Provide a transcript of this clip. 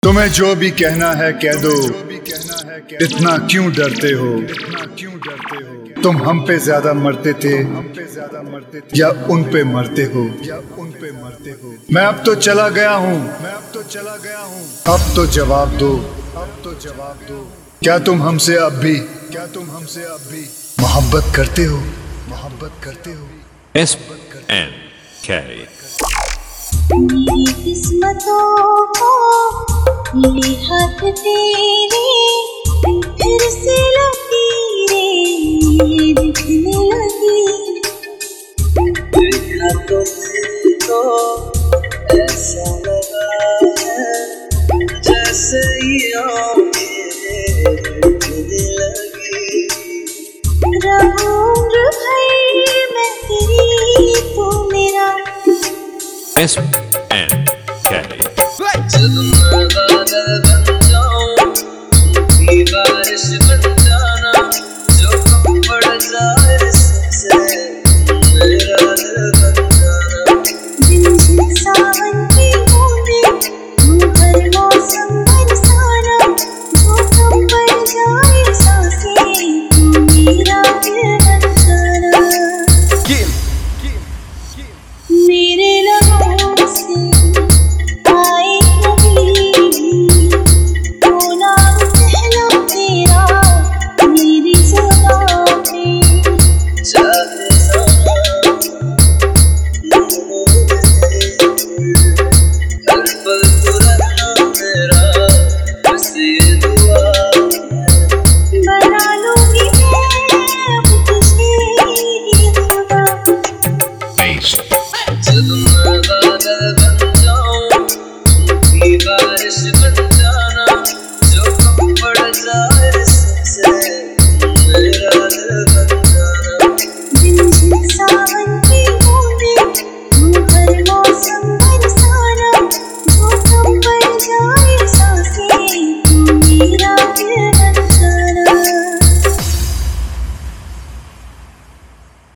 तुम्हें जो भी कहना है कह दो, इतना क्यों डरते हो? तुम हम पे ज्यादा मरते थे या उन पे मरते हो? मैं अब तो चला गया हूँ, अब तो जवाब दो, क्या तुम हमसे अब भी मोहब्बत करते हो? SNK मेरी किस्मतों को ये हाथ तेरे फिर से लकीरें दिखने लगी। देखा तो ऐसा लगा है जैसे ये आँखें दिखने लगी। रहूंगी भाई मैं तेरी, तू मेरा। SNK जब मैं बादल बन जाऊं, की बारिश बन जाना, जो कम पड़ जाए सबसे मेरा दिल बन जाना। दिन सावन की बूंदें, तू हर मौसम बरसाना, जो कम पड़ जाए सांसें, तू मेरा दिल बन जाना। मेरे लबों से आए कभी तो नाम कहना तेरा, मेरी ज़ुबान पे चाहे हर पल तू रहना मेरा, बस ये दुआ बना लूंगी मैं अब तुझे ये खुदा। जब मैं बादल बन जाऊं, की बारिश बन जाना, जो कम पड़ जाए सबसे मेरा दिल बन जाना। दिन सावन की बूंदें, तू हर मौसम बरसाना, जो कम पड़ जाए सांसें, तू मेरा दिल